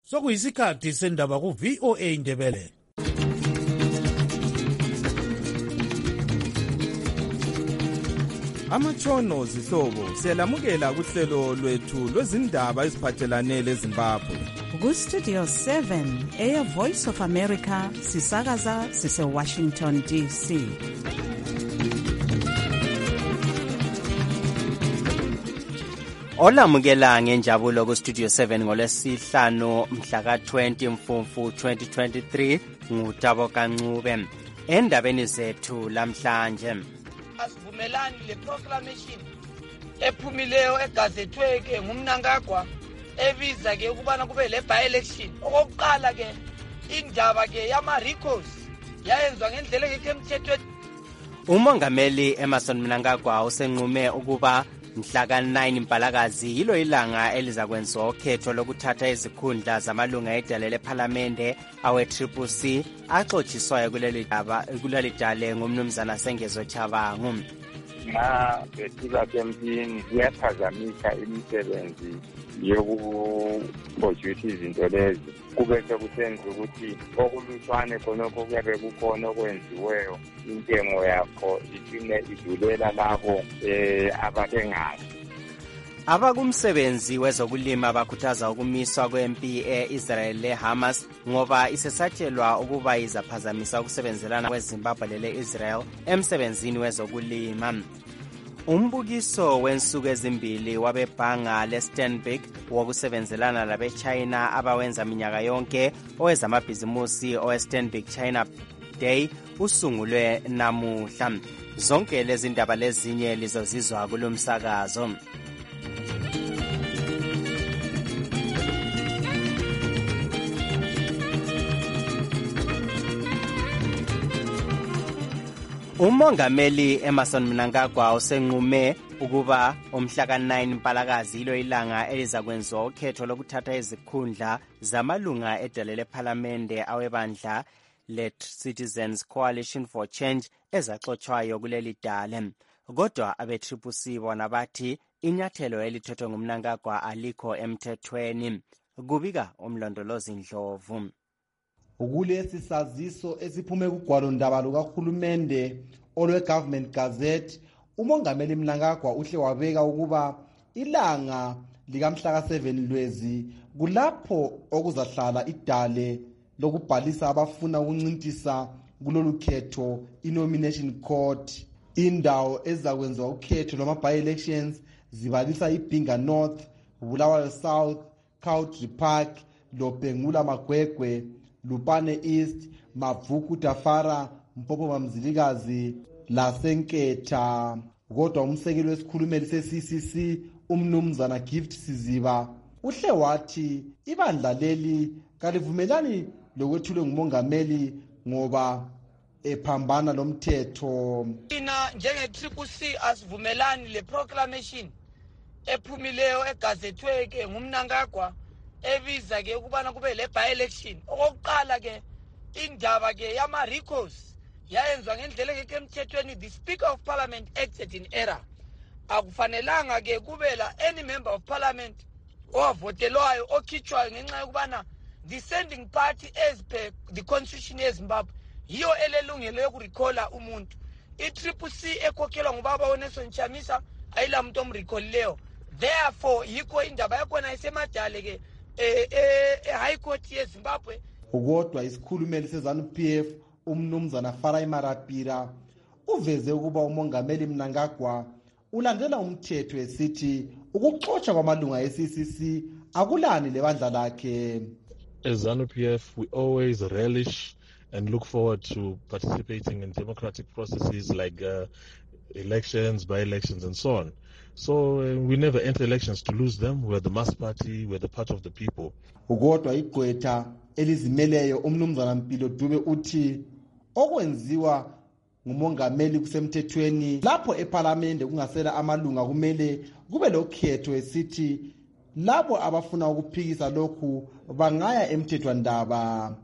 Sokuyisikhathi sendaba ku VOA Indebele. Amatshono zihlobo siyalamukela kuhlelo lwethu lwezindaba eziphathelane leZimbabwe. Ku-Studio 7 Air Voice of America sisakaza sise-Washington DC. Olamukela ngenjabulo ku-Studio 7 ngolwesihlanu mhla ka-20 Mfumfu 2023 nguTabo Kancube. Endabeni zethu lamhlanje, asivumelani le proclamation ephumileyo egazethwe ngumNangagwa ebiza ke ukubana kube le by-election. Okokuqala ke indaba ke yama-recalls yayenzwa ngendlela engekho emthethweni. uMongameli Emmerson Mnangagwa usenqume ukuba mhla ka-9 Mpalakazi yilo ilanga elizakwenziwa ukhetho lokuthatha izikhundla zamalunga edale lephalamende awe-CCC axotshiswayo kuleli dale ngumnumzana Sengezo Chabangu. Nxa befika empini kuyaphazamisa imisebenzi yokuphojisa izinto lezi, kube sekusenza ukuthi okulutshwane khonokho kuyabe kukhona okwenziweyo, intengo yakho icine idulela labo ababengazi. Abakumsebenzi wezokulima bakhuthaza ukumiswa kwempi e-Israel le-Hamas ngoba isesatshelwa ukuba izaphazamisa ukusebenzelana kweZimbabwe lele-Israel emsebenzini wezokulima. Umbukiso wensuku ezimbili wabebhanga leStandard wokusebenzelana labe-China abawenza minyaka yonke owezamabhizimusi owe-Standard China Day usungulwe namuhla. Zonke lezi ndaba lezinye lizozizwa kulomsakazo. uMongameli Emmerson Mnangagwa usenqume ukuba umhla ka-9 Mpalakazi yilo ilanga elizakwenziwa ukhetho lokuthatha izikhundla zamalunga edale lephalamende awebandla le-Citizens Coalition for Change ezaxotshwayo kuleli dale. Kodwa abe-CCC bona bathi inyathelo elithethwe ngumNangagwa alikho emthethweni. Kubika umlondolozi Ndlovu. Kulesi saziso esiphume kugwalo ndaba lukahulumende olwe-Government Gazette, uMongameli Mnangagwa uhle wabeka ukuba ilanga likamhla ka-7 Lwezi kulapho okuzahlala idale lokubhalisa abafuna ukuncintisa kulolu khetho i-nomination court. Indawo ezakwenziwa ukhetho lwama-by-elections zibalisa iBinga North, Bulawayo South, Country Park, Lobhengula Magwegwe, Lupane East, Mavuku Tafara, Mpopo Mamzilikazi, lasenketha. Kodwa umsekeli wesikhulumeli se-CCC umnumzana Gift Siziba uhle wathi ibandla leli kalivumelani lokwethulwe ngumongameli ngoba ephambana lomthetho. Thina njenge-CCC asivumelani le proclamation ephumileyo egazethwe ngumNangagwa ebiza ke ukubana kube le by-election. Okokuqala ke indaba ke yama-recalls yayenzwa ngendlela engekho emthethweni. The Speaker of Parliament acted in error. Akufanelanga ke kube la any member of parliament owavotelwayo okhitshwayo ngenxa yokubana the sending party as per the constitution yeZimbabwe yiyo elelungelo yokurecalla umuntu. I-CCC ekhokhelwa ngubaba uNelson Chamisa ayila muntu omrecolleyo. Therefore yikho indaba yakhona isemadale ke High Court yeZimbabwe. Kodwa isikhulumeli seZANU-PF umnumzana Farai Marapira uveze ukuba uMongameli Mnangagwa ulandela umthetho esithi ukuxotsha kwamalunga e-CCC akulani lebandla lakhe. As ZANU-PF, we always relish and look forward to participating in democratic processes like elections, by-elections, and so on. So we never enter elections to lose them. We're the mass party, we're the part of the people. Kodwa igqwetha elizimeleyo umnumzana Mpilo Dube uthi okwenziwa ngumongameli kusemthethweni. Lapho eParliament kungasela amalunga kumele kube lokhetho esithi labo abafuna ukuphikisa lokhu bangaya emthethwandaba.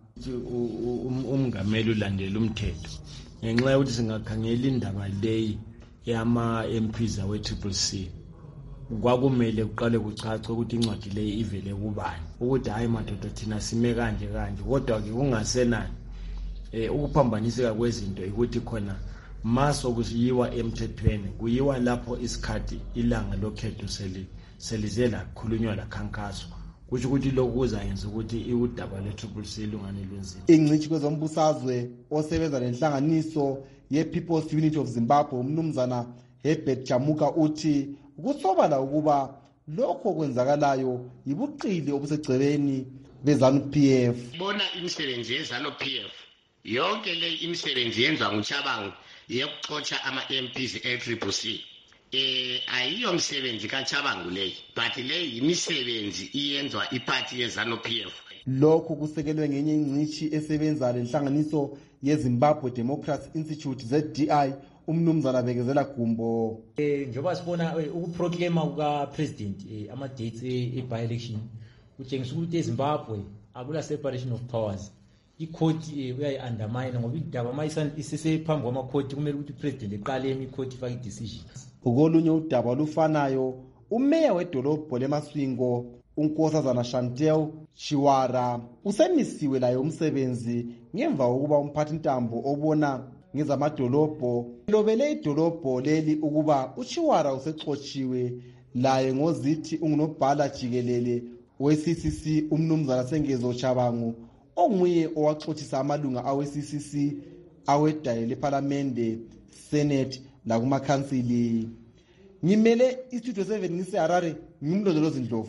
Umngameli ulandela umthetho ngenxa ukuthi singakhangela indaba leyi yama MPs awe-CCC kwakumele kuqale kucace ukuthi incwadi le ivele kubani ukuthi hayi madoda thina sime kanje kodwa ke kungasenani ukuphambaniseka kwezinto ukuthi khona maso kuyiwa emthethweni kuyiwa lapho isikhathi ilanga lokhetho selize lakhulunywa lakhankaswa kusho ukuthi lokhu kuzayenza ukuthi udaba le-CCC lungane lwenzima. Ingcitshi kwezombusazwe osebenza nenhlanganiso ye-People's Unity of Zimbabwe umnumzana Herbert Jamuka uthi kusobala ukuba lokho okwenzakalayo yibuqili obusegcebeni beZANU-PF. Bona imisebenzi yeZANU-PF yonke le imisebenzi yenziwa nguChabangu yokuxotsha ama-MPs e-CCC ayiyo msebenzi kaChabangu leyi but le imisebenzi iyenzwa iphathi yeZANU-PF. Lokho kusekelwe ngenye ingcitshi esebenza lenhlanganiso yeZimbabwe Democracy Institute ZDI umnumzana Bekezela Gumbo. Njengoba sibona ukuproclaima kuka-president ama-dates e-by-election kutshengisa ukuthi eZimbabwe akula separation of powers. Ikhoti uyayi-undermine ngoba indaba ma isesephambi kwamakhoti kumele ukuthi upresident eqaleni ikhoti ifake i-decision. Kolunye udaba olufanayo umeya wedolobho leMasvingo uNkosazana Chantel Chiwara usemisiwe layo umsebenzi ngemva kokuba umphathi ntambo obona ngezamadolobho lobele idolobho leli ukuba uChiwara usexotshiwe laye ngozithi ungunobhala jikelele we-CCC umnumzana Sengezo Chabangu onguye owaxothisa amalunga awe-CCC awedayo lePhalamende, Senate lakumakhansili. Ngimele istudio 7 ngiseHarare ngimlondolozi Ndlovu.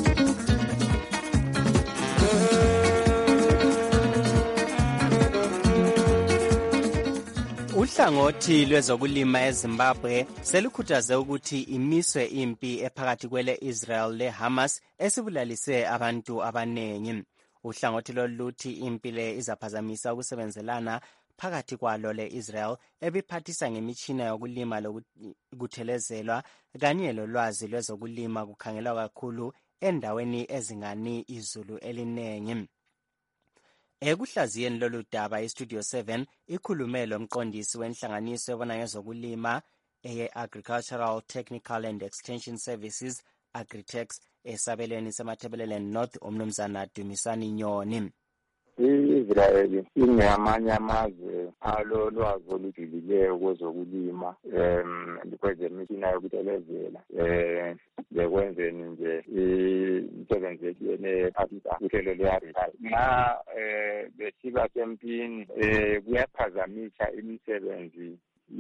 Uhlangothi lwezokulima eZimbabwe selukhuthaze ukuthi imiswe impi ephakathi kwele Israel leHamas esibulalise abantu abanengi. Uhlangothi loluthi impi le izaphazamisa ukusebenzelana phakathi kwalo le-Israel ebiphathisa ngemitshina yokulima lokuthelezelwa kanye lolwazi lwezokulima kukhangelwa kakhulu endaweni ezingani izulu elinengi. Ekuhlaziyeni lolu daba iStudio 7 ikhulume lomqondisi wenhlanganiso ebona ngezokulima eye-Agricultural Technical and Extension Services Agritex esabelweni semathebeleleni North umnumzana Dumisani Nyoni. I-Israel ingamanye amazwe alolwazi olujulileyo kwezokulima kwezemitshina yokutelezela bekwenzeni nje imisebenzi ethiyene ephathisa uhlelo lwe-agriculture. Nxa besiba sempini kuyaphazamisa imisebenzi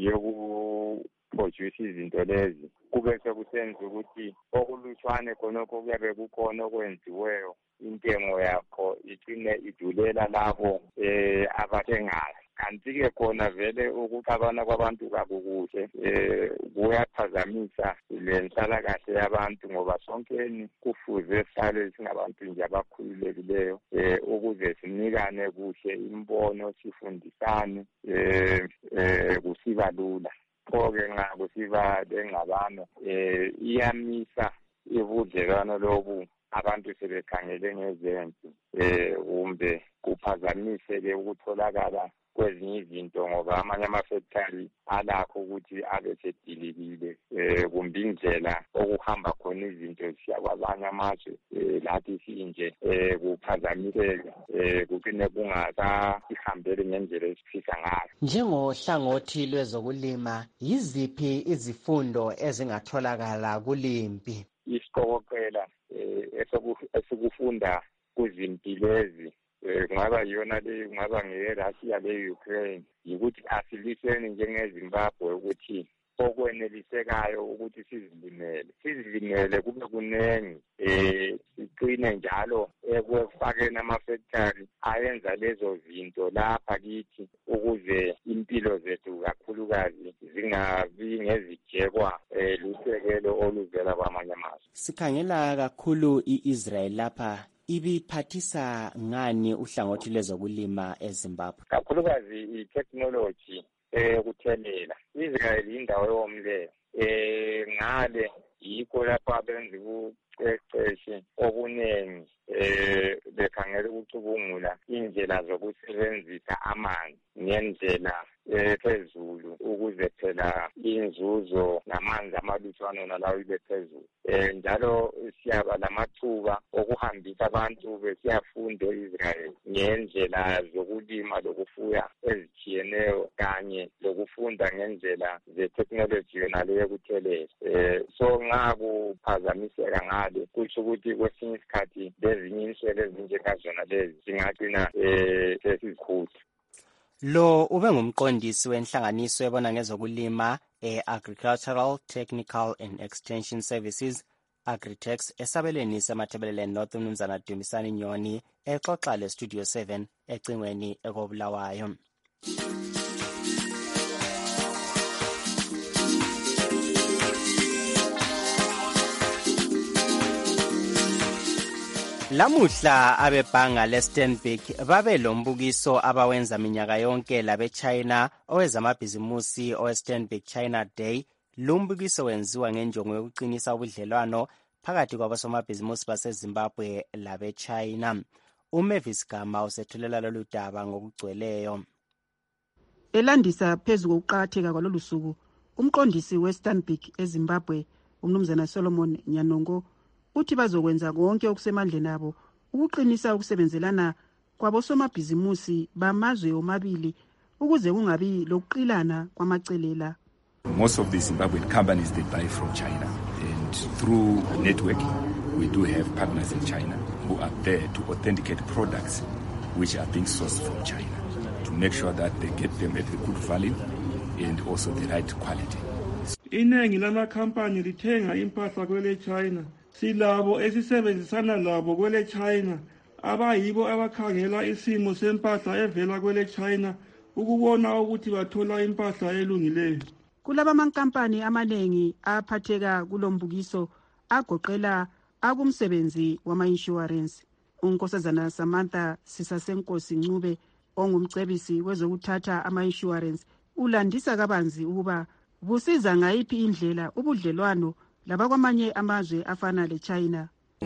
yokuproduce izinto lezi kube sekusenza ukuthi okulutshwane khonokho kuyabe kukhona okwenziweyo intengo yakho icine idulela labo abathengayo. Kanti-ke khona vele ukuxabana kwabantu kakukuhle kuyaphazamisa lenhlalakahle yabantu ngoba sonkeni kufuze sihlale singabantu nje abakhululekileyo ukuze sinikane kuhle imbono sifundisane kusiba lula. Pho-ke nxa kusiba lengxabano iyamisa ubudlelwano lobu abantu sebekhangele ngezenzi kumbe kuphazamise-ke ukutholakala kwezinye izinto ngoba amanye amafactory alakho ukuthi abe sedilikile kumbe indlela okuhamba khona izinto siya kwabanye amazwe lathi sinje kuphazamiseke kucine kungasahambeli ngendlela esifisa ngayo. Njengohlangothi lwezokulima yiziphi izifundo ezingatholakala kulimpi? Isiqokoqela esikufunda kuzimpi lezi kungaba yiyona le kungaba ngeyeRussia le-Ukraine yikuthi asiliseni njengeZimbabwe ukuthi okwenelisekayo ukuthi sizilimele kube kunengi siqine njalo ekufakeni amafactory ayenza lezo zinto lapha kithi ukuze impilo zethu kakhulukazi zingabi ngezijekwa lusekelo oluvela kwamanye amazwe. Sikhangela kakhulu i-Israel lapha ibiphathisa ngani uhlangothi lwezokulima eZimbabwe? Kakhulukazi i-technology yokuthelela. Israel indawo yomlelo ngale yikho lapho abenza ubuqeqeshi obuningi bekhangela ukucubungula indlela zokusebenzisa amanzi ngendlela phezulu ukuze phela inzuzo namanzi amalutshwana nalawo ibe phezulu. Njalo siyaba lamathuba okuhambisa abantu besiyafunda e-Israel ngendlela zokulima lokufuya ezitshiyeneyo kanye lokufunda ngendlela ze-technology yonale yokuthelela. So nxa kuphazamiseka ngale kutsho ukuthi kwesinye isikhathi lezinye inhlelo ezinjengazona lezi zingagcina sesizikhulu. Lo ube ngumqondisi wenhlanganiso ebona ngezokulima Agricultural Technical and Extension Services Agritex esabelweni semathebeleleni North uMnumzana Dumisani Nyoni exoxa leStudio 7 ecingweni ekobulawayo. Lamuhla abebhanga leStandard babe lombukiso abawenza minyaka yonke labeChina owezamabhizimusi oweStandard China Day. Lumbukiso wenziwa ngenjongo yokuqinisa ubudlelwano phakathi kwabosomabhizimusi baseZimbabwe labeChina. uMavis Gama usethulela lolu daba ngokugcweleyo. Elandisa phezu kokuqakatheka kwalolu suku, umqondisi weStandard eZimbabwe uMnumzana Solomon Nyanongo uthi bazokwenza konke okusemandleni abo ukuqinisa ukusebenzelana kwabosomabhizimusi bamazwe omabili ukuze kungabi lokuqilana kwamacelela. Most of the Zimbabwean companies they buy from China, and through network we do have partners in China who are there to authenticate products which are being sourced from China to make sure that they get them at a good value and also the right quality. Inengi lamakhampani lithenga impahla kwele China. Silabo esisebenzisana labo kwele China abayibo abakhangela isimo sempahla evela kwele China ukubona ukuthi bathola impahla elungileyo. Kulaba amankampani amanengi aphatheka kulombukiso agoqela akumsebenzi wama-insurance. Unkosazana Samantha Sisasenkosi Ncube ongumcebisi wezokuthatha ama-insurance ulandisa kabanzi ukuba busiza ngayiphi indlela ubudlelwano labakwamanye amazwe afana leChina.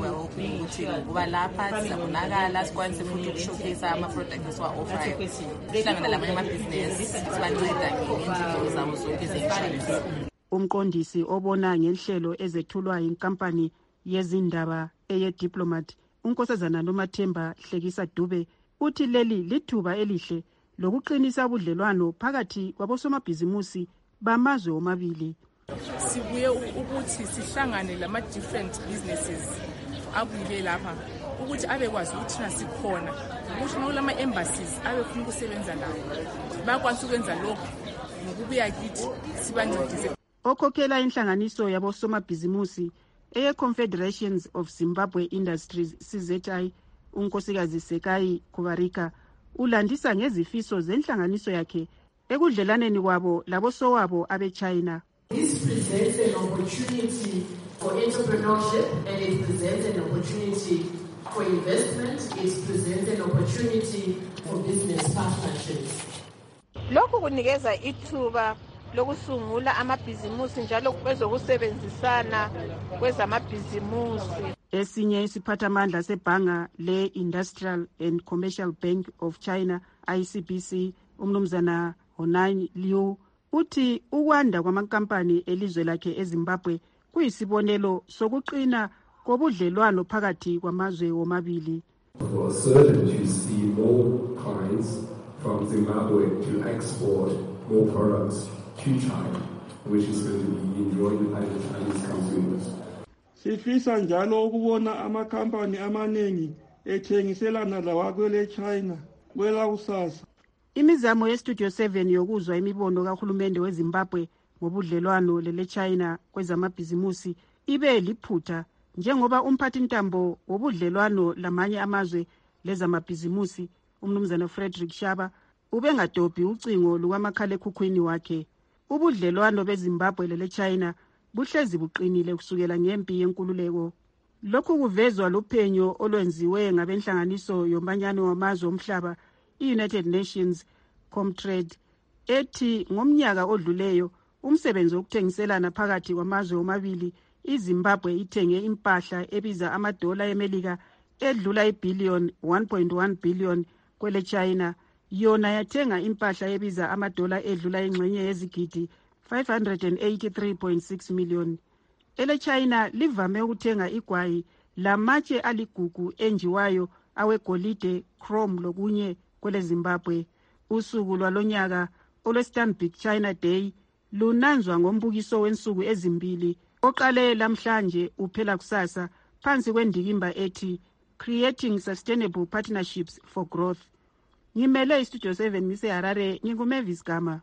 ukuthi ngoba lapha sizabonakala sikwanise futhi ukushowcase ama-product esiwa-offayo sihlangana lamanye amabhizinesi sibanceda ngezindleko zabo zonke ze-insurance. Umqondisi obona ngenhlelo ezethulwa yinkampani yezindaba eye-Diplomat unkosazana Nomathemba Hlekisa Dube uthi leli lithuba elihle lokuqinisa ubudlelwano phakathi kwabosomabhizimusi bamazwe omabili. Sibuye ukuthi sihlangane lama-different businesses abuye lapha ukuthi abekwazi ukuthi thina sikhona ukuthi kulama-embassies abefuna ukusebenza lawo bakwazi ukwenza lokho ngokubuya kithi sibancedise. Okhokhela inhlanganiso yabosomabhizimusi eye-Confederations of Zimbabwe Industries CZI unkosikazi Sekai Kubarika ulandisa ngezifiso zenhlanganiso yakhe ekudlelaneni kwabo labosowabo abe-China. This presents an opportunity for entrepreneurship and it presents an opportunity for investment. It presents an opportunity for business partnerships. Lokhu kunikeza ithuba lokusungula amabhizimusi njalo kwezokusebenzisana kwezamabhizimusi. Esinye isiphathamandla sebhanga le-Industrial and Commercial Bank of China ICBC uMnumzana Honai Liu uthi ukwanda kwamankampani elizwe lakhe eZimbabwe kuyisibonelo sokuqina kobudlelwano phakathi kwamazwe womabili. For certain to see more clients from Zimbabwe to export more products to China, which is going to be enjoyed by the Chinese consumers. Sifisa njalo ukubona amakhampani amaningi ethengiselana lawakwele China kwela kusasa. Imizamo yeStudio 7 yokuzwa imibono kahulumende weZimbabwe ngobudlelwano lele-China kwezamabhizimusi ibe liphutha njengoba umphathintambo wobudlelwano lamanye amazwe lezamabhizimusi uMnumzana Frederick Shaba ubengadobhi ucingo lukamakhalekhukhwini wakhe. Ubudlelwano beZimbabwe lele-China buhlezi buqinile kusukela ngempi yenkululeko. Lokhu kuvezwa luphenyo olwenziwe ngabenhlanganiso yomanyano wamazwe omhlaba i-United Nations Comtrade ethi ngomnyaka odluleyo umsebenzi wokuthengiselana phakathi kwamazwe omabili iZimbabwe ithenge impahla ebiza $1 eMelika edlula ibhillion 1.1 billion kwele China yona yathenga impahla ebiza amadola edlula ingxenye yezigidi 583.6 million. EleChina livame ukuthenga igwayi lamatshe aligugu enjiwayo awegolide, chrome lokunye kweleZimbabwe. Usuku lwalonyaka olweStanbic China Day lunanzwa ngombukiso wensuku ezimbili oqale lamhlanje uphela kusasa phansi kwendikimba ethi Creating Sustainable Partnerships for Growth. Ngimele iStudio 7 ngiseHarare, nginguMavis Gama.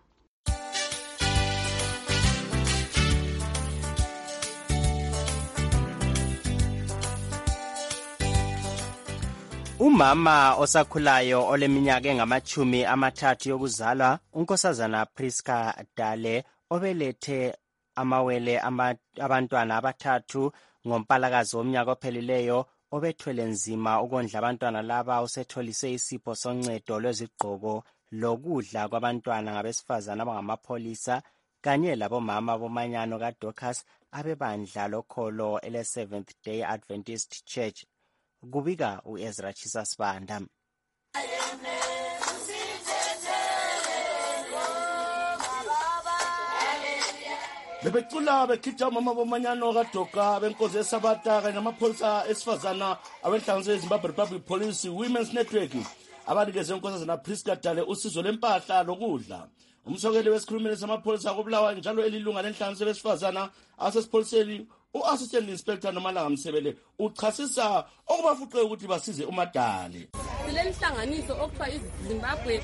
Umama osakhulayo oleminyaka engamachumi amathathu yokuzalwa, unkosazana Priska Dale, obelethe amawele abantwana abathathu ngompalakazi womnyaka ophelileyo, obethwele nzima ukondla abantwana laba, usetholise isipho soncedo lwezigqoko lokudla kwabantwana ngabesifazana abangamapholisa kanye labomama bomanyano kaDorcas abebandla lokholo ele-Seventh Day Adventist Church. Kubika uEzra Chisasibanda. Bebecula bekhitha umama bomanyano kaDoka benkosi eSabata kanye namapholisa esifazana abenhlanganiso yeZimbabwe Republic Police Women's Network abanikeze unkosazana Priska Dale usizo lempahla lokudla. Umsokeli wesikhulumeli samapholisa koBulawayo njalo elilunga lenhlanganiso lesifazana asesipholiseni u-Assistant Inspector Nomalanga Msebele uchasisa okubafuqe ukuthi basize uMadale. Silenhlanganiso okuthiwa iZimbabwe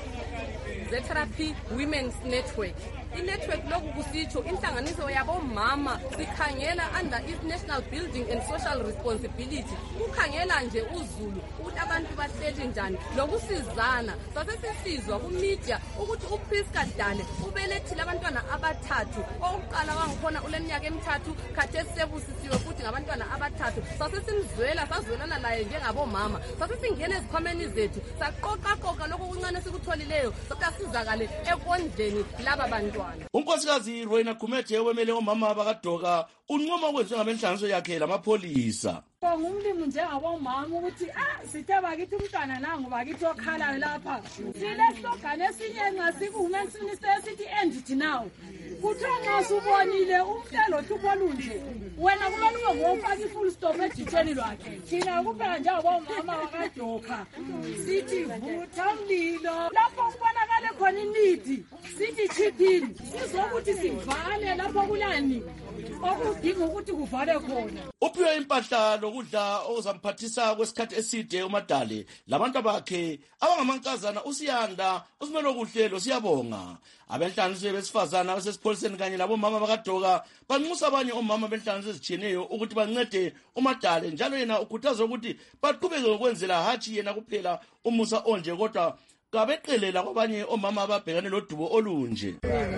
Therapy Women's Network. I-network lokhu kusitsho inhlanganiso yabomama sikhangela under National Building and Social Responsibility. Kukhangela nje uzulu ukuthi abantu bahleli njani lokusizana. Sasesisizwa kumedia ukuthi uPriska Dale ubelethile abantwana abathathu. Okuqala wangikhona uleminyaka emithathu, khathesi sebusisiwe futhi ngabantwana abathathu. Sasesimzwela sazwelana laye njengabomama. Sasesingena ezikhwameni zethu saqoqa lokho kuncane sikutholileyo sasizakale ekondleni laba bantwana. Unkosikazi Rwena Kumethe wemele omama bakaDoka unqoma kwenziwa ngamenhlanganiso yakhe lamapholisa. Ngumlimi njengabomama ukuthi sithe bakithi umntwana nangu bakithi okhalayo lapha. Sileslogan esinye nxa siku-Women's Minister sithi end now. Kuthiwa nxa subonile umhlelo hlupho lunje wena kumele ube ngofaka i-full stop editheni lwakhe. Thina kuphela njengabomama bakaDoka sithi vutha mlilo lapho kubonakale khona inidi sithi chiphini sizokuthi sivale lapho kulani okudinga ukuthi kuvale khona. Uphiwe impahla lokudla okuzamphathisa kwesikhathi eside uMadale labantu bakhe abangamankazana uSiyanda usimelo kuhlelo siyabonga. Abenhlanganiso besifazana abasesipholiseni kanye labomama bakaDoka banxusa abanye omama benhlanganiso ezitshiyeneyo ukuthi bancede uMadale njalo yena ukhuthaza ukuthi baqhubeke ngokwenzela hatshi yena kuphela umusa onje kodwa kabeqelela kwabanye omama ababhekane lodubo olunje.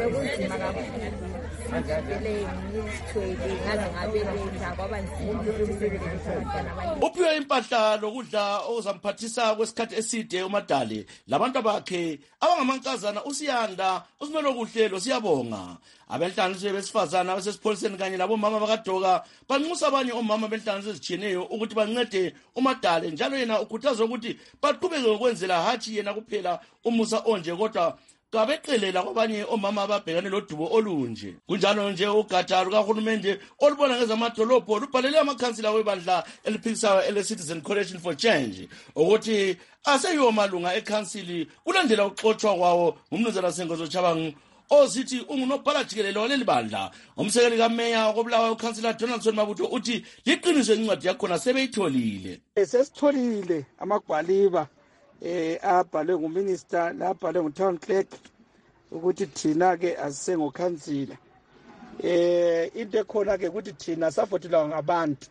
Uphiwe impahla lokudla okuzamphathisa kwesikhathi eside uMadale labantu bakhe abangamankazana uSiyanda usimelo kuhlelo siyabonga. Abenhlanganiso besifazana abasesipholiseni kanye labomama bakaDoka banxusa abanye omama benhlanganiso ezitshiyeneyo ukuthi bancede uMadale njalo yena ukhuthaza ukuthi baqhubeke ngokwenzela hatshi yena kuphela umusa onje kodwa kabeqelela kwabanye omama ababhekane lodubo olunje. Kunjalo nje ugatsha lukahulumende olubona ngezamadolobho lubhalele amakhansila webandla eliphikisayo ele-Citizen Coalition for Change ukuthi aseyiwo malunga ekhansili kulandela ukuxotshwa kwawo ngumnumzana Sengozo Chabangu ozithi ungunobhala jikelele waleli bandla. Umsekeli kameya koBulawayo uKhansila Donaldson Mabutho uthi liqiniso incwadi yakhona sebeyitholile. Sesitholile amagwaliba abhalwe nguminister labhalwe ngutown clerk ukuthi thina ke asisengokhansila. Into ekhona ke ukuthi thina savotelwa ngabantu.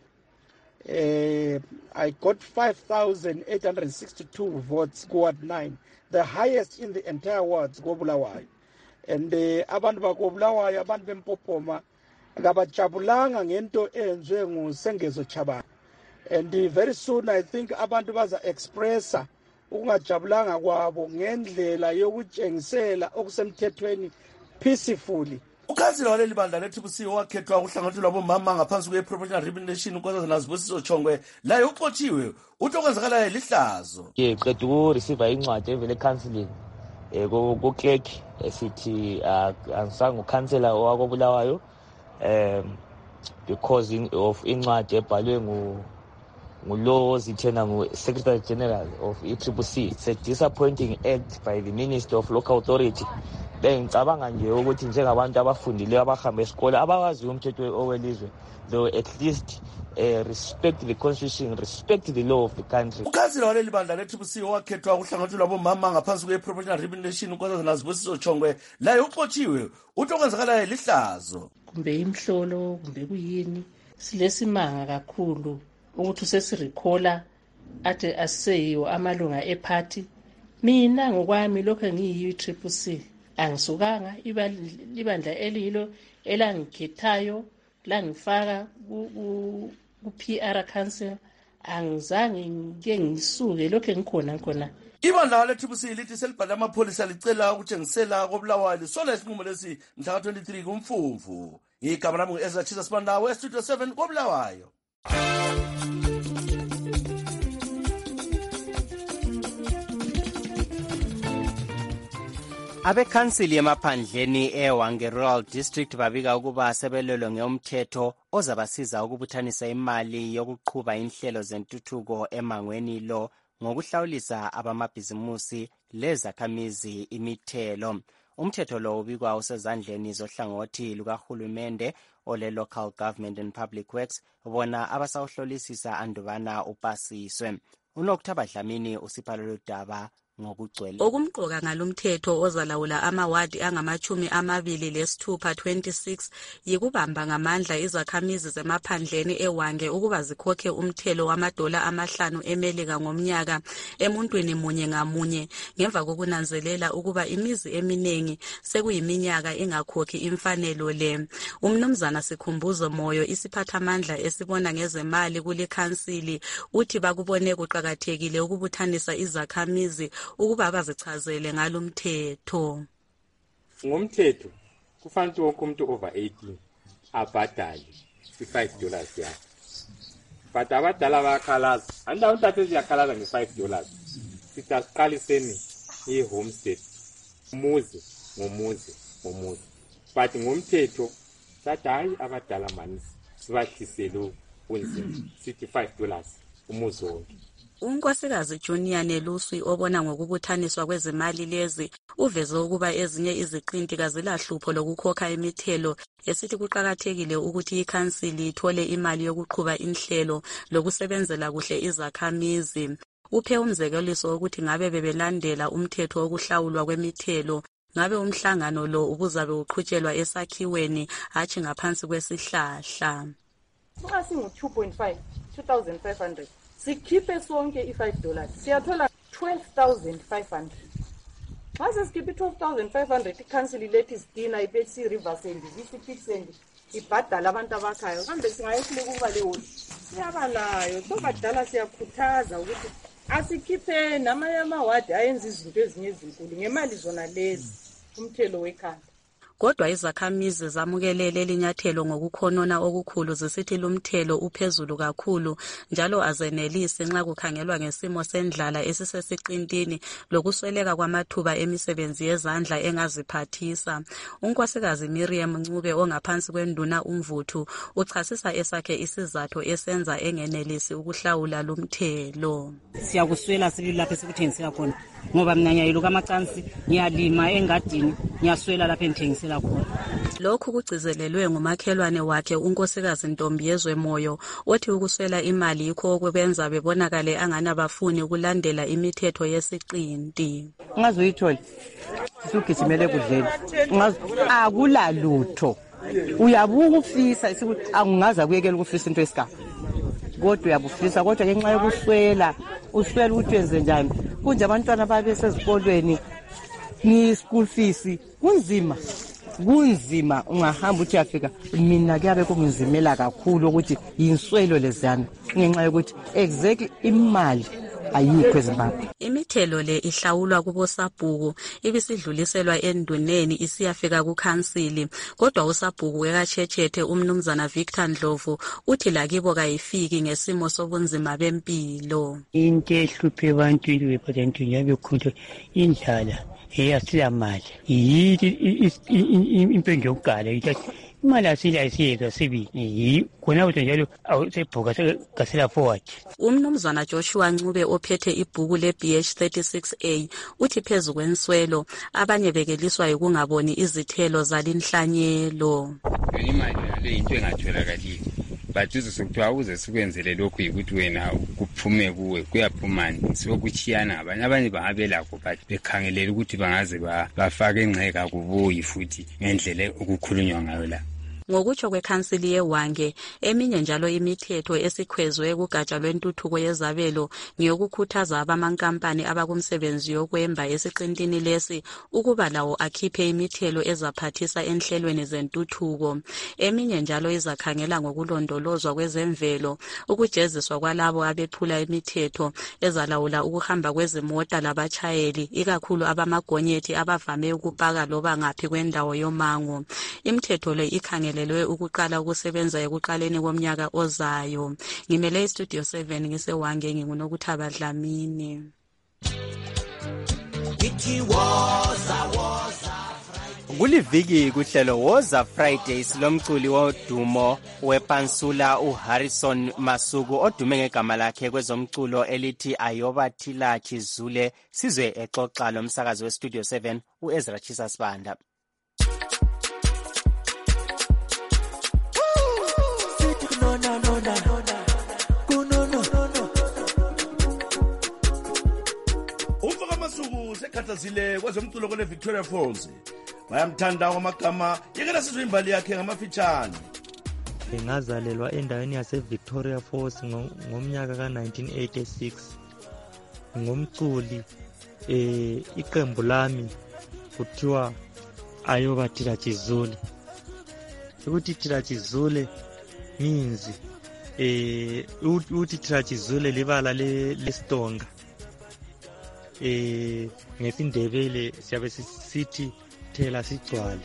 I got 5,862 votes Ward 9, the highest in the entire wards koBulawayo. And abantu bakoBulawayo abantu bempopoma ngabajabulanga ngento enziwe nguSengezo Chabanga. And very soon I think abantu baza expressa ukungajabulanga kwabo ngendlela yokutshengisela okusemthethweni peacefully. Ukhansila waleli bandla le-TPC owakhethwa ukuhlanganiswa labomama ngaphansi kwe-Proportional Representation unkosazana Zibusiso Chongwe laye uxotshiwe uthi okwenzakalayo lihlazo. Qeda ukureceive incwadi evele ekhansilini ku-clerk esithi angisange ukhansela owakobulawayo because of incwadi ebhalwe ngulo ozithena ngu-Secretary General of ECCC. It's a disappointing act by the Minister of Local Authority. Bengicabanga nje ukuthi njengabantu abafundileyo abahamba esikole abawazi umthetho owelizwe, though at least respect the constitution, respect the law of the country. Ukhansela waleli bandla le-ECCC owakhethwa kuhlangatshwe lwabomama ngaphansi kwe-proportional representation unkosazana Zibusiso Chongwe laye uxotshiwe uthi okwenzakalayo lihlazo. Kumbe imhlolo kumbe kuyini, silesimanga kakhulu ukuthi usesirikhola ade aseyiwo amalunga ephathi. Mina ngokwami lokho ngiyi-ECCC angisukanga ibandla elilo elangikhethayo langifaka ku-PR council, angizange ngike ngisuke lokho ngikhona. Ibandla le-ECCC lithi selibhale amapholisa licela ukutshengisela koBulawayo lisola isinqumo lesi mhla ka-23 kuMfumfu. Igama lami ngu-Ezra Chisa Sibandawo, eStudio 7 koBulawayo. Abekhansili emaphandleni eWange Rural District babika ukuba sebelelwe ngomthetho ozabasiza ukubuthanisa imali yokuqhuba inhlelo zentuthuko emangweni lo ngokuhlawulisa abamabhizimusi lezakhamizi imithelo. Umthetho lo ubikwa usezandleni zohlangothi lukahulumende ole Local Government and Public Works, bona abasawuhlolisisa andubana upasiswe. UNokutaba Dlamini usiphala lodaba ngokugcwele. Okumqoka ngalomthetho ozalawula amawadi angama-26 26 yikubamba ngamandla izakhamizi zemaphandleni eWange ukuba zikhokhe umthelo wamadola amahlanu eMelika ngomnyaka emuntwini munye ngamunye, ngemva kokunanzelela ukuba imizi eminengi sekuyiminyaka ingakhokhi imfanelo le. Umnumzana Sikhumbuzo Moyo, isiphathamandla esibona ngezemali kule khansili, uthi bakubone kuqakathekile ukubuthanisa izakhamizi ukuba bazichazele ngalomthetho. Ngomthetho kufanele wonke umuntu over 18 abhadale $5 yakhe. But abadala bayakhalaza, andawo umntathu ziyakhalaza nge$5. Sithi asiqaliseni i-homestead umuzi ngomuzi. But ngomthetho sathi hayi abadala mani sibahlisele kunzima, sithi $5 umuzi wonke. Unkosikazi Junior Neluswi obona ngokubuthaniswa kwezimali lezi uveze ukuba ezinye iziqinti kazilahlupho lokukhokha imithelo, esithi kuqakathekile ukuthi ikhansili ithole imali yokuqhuba inhlelo lokusebenzela kuhle izakhamizi. Uphe umzekeliso ukuthi ngabe bebelandela umthetho wokuhlawulwa kwemithelo, ngabe umhlangano lo ubuzabe uqhutshelwa esakhiweni hatshi ngaphansi kwesihlahla. Nxa singu-2.5 2,500 sikhiphe sonke i$5 siyathola 12,500. Nxa sesikhiphe 12,500 ikhansili lethi sidina ibethi Riversend isipitsend ibhadala abantu abakhayo, kambe singayehluleka ukuba lewoli siyabalayo. So badala siyakhuthaza ukuthi asikhiphe namanye amawadi ayenza izinto ezinye ezinkulu ngemali zona lezi umthelo wekhanda. Kodwa izakhamizi zamukelele linyathelo ngokukhonona okukhulu, zisithi lumthelo uphezulu kakhulu njalo azenelisi nxa kukhangelwa ngesimo sendlala esisesiqintini lokusweleka kwamathuba emisebenzi yezandla engaziphathisa. Unkosikazi Miriam Ncube ongaphansi kwenduna uMvuthu uchasisa esakhe isizathu esenza engenelisi ukuhlawula lumthelo. Siyakuswela sibili lapha sikuthengisela khona ngoba mina ngiyayiluka amacansi, ngiyalima engadini, ngiyaswela lapha engithengisela khona. Lokhu kugcizelelwe ngumakhelwane wakhe unkosikazi Ntombiyezwe Moyo, othi ukuswela imali yikho okwenza bebonakale angana bafuni ukulandela imithetho yesiqinti. Ungaze uyithole sugijimele kudlela, akula lutho, uyabuka ufisa angingaza kuyekela ukufisa into esigaba, kodwa uyabufisa kodwa ngenxa yokuswela uswela ukuthi wenze njani. Kunje abantwana babe sezikolweni ni-school fees kunzima ungahamba uthi yafika. Mina kuyabe kungizimela kakhulu ukuthi yinswelo leziyana ngenxa yokuthi exactly imali ayikho eZimbabwe. Imithelo le ihlawulwa kubosabhuku ibisidluliselwa enduneni isiyafika kukhansili, kodwa usabhuku wekatshetshethe umnumzana Victor Ndlovu uthi lakibo kayifiki ngesimo sobunzima bempilo. Into ehluphe abantu bephathantu nyabe khutho indlala asila mali yithi impendulo yokuqala ithi imali asiyeka sibili khona ukuthi njalo awusebhuka sekasela forward. Umnumzana Joshua Ncube ophethe ibhuku le-BH 36A uthi phezu kwenswelo abanye bekeliswa yikungaboni izithelo zalinhlanyelo. Imali le into engatholakali but uzosokuthiwa uze sikwenzele lokhu yikuthi wena kuphume kuwe kuyaphumani sokuchiyana abanye bahabelakho but bekhangelela ukuthi bangaze bafake ingceka kubuyi futhi ngendlela ukukhulunywa ngayo la. Ngokutsho kwekhansili yeWange, eminye njalo imithetho esikhwezwe kugatsha lwentuthuko yezabelo ngeyokukhuthaza abamankampani abakumsebenzi yokwemba esiqintini lesi ukuba lawo akhiphe imithelo ezaphathisa enhlelweni zentuthuko. Eminye njalo izakhangela ngokulondolozwa kwezemvelo, ukujeziswa kwalabo abephula imithetho ezalawula ukuhamba kwezimota labatshayeli, ikakhulu abamagonyethi abavame ukupaka loba ngaphi kwendawo yomango. Imithetho le ikhangele ukuqala ukusebenza ekuqaleni komnyaka ozayo. Ngimele iStudio 7 ngiseWange nginguNokuthaba Dlamini. Kuliviki kuhlelo Woza Fridays lomculi wodumo wepansula uHarrison Masuku odume ngegama lakhe kwezomculo elithi Ayoba Thila Chizule. Sizwe exoxa lomsakazi weStudio 7 uEzra Chisa Sibanda. Umfaka Masuku sekhathazile kwezomculo kule Victoria Falls. Bayamthanda amagama yekela sizwe imbali yakhe ngamafitshane. Ngazalelwa endaweni yase Victoria Falls ngomnyaka ka1986. Ngomculi iqembu lami kuthiwa Ayoba Thila Chizule. Ukuthi Thila Chizule means uthi Thila Chizule libala lestonga. Ngesindebele siyabe sithi thela sigcwala.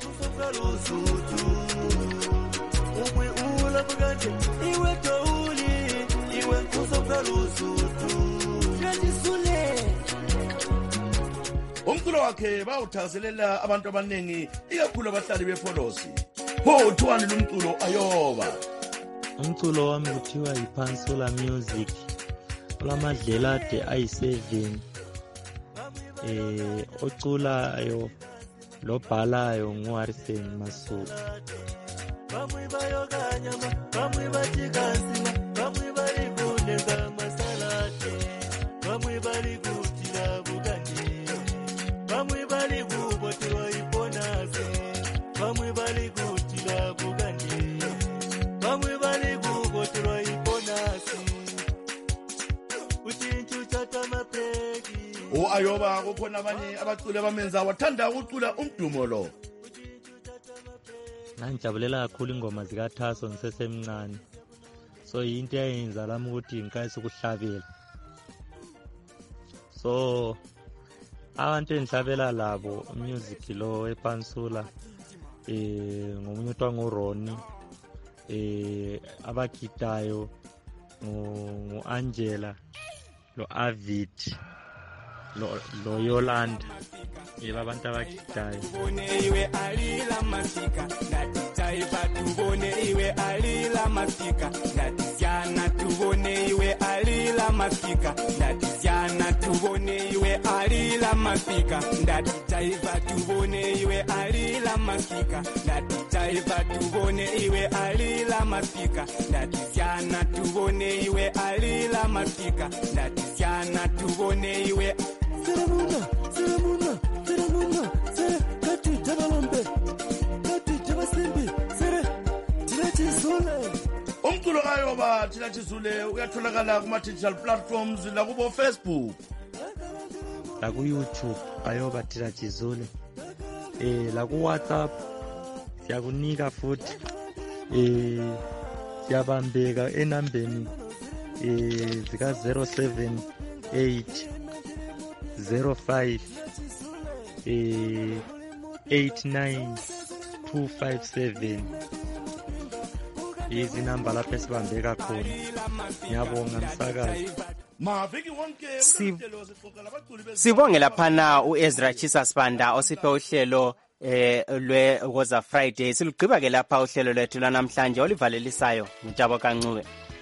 Umculo wakhe bawuthazelela abantu abaningi ikakhulu abahlali befolosi. Uthiwani lumculo Ayoba? Umculo wami kuthiwa yiPansula Music. Olamadlelade ayi7. Oculayo lobhalayo nguHarrison Masuku. Ayoba kukhona abanye abaculi abamenza wathanda ukucula umdumo lo. Ngijabulela kakhulu ingoma zikaThaso ngisesemncane. So into eyenza lami ukuthi ngikayise ukuhlabela. So abantu engihlabela labo music lo epansula ngomunye utwa nguRoni abagidayo nguAngela lo Avid lo Yolanda abantu abagidayo. Iwe alila masika natitaiva tubone iwe alila masika natijana tubone iwe alila masika natijana tubone iwe alila masika natitaiva tubone iwe alila masika natitaiva tubone iwe alila masika natijana tubone iwe alila masika natijana tubone iwe Umculo Ayoba Thila Chizule uyatholakala kuma-digital platforms la kubo Facebook, la ku YouTube Ayoba Thila Chizule, la ku WhatsApp siyakunika futhi siyabambeka enambeni zika 078 05 89257. Izinamba lapho esibambeka khona. Ngiyabonga msakazi. maviki wonke sibonge laphana uEzra Chisa Sibanda osiphe uhlelo lwe Woza Friday. Silugqiba ke lapha uhlelo lwethu lwanamhlanje olivalelisayo uJabo Kancube.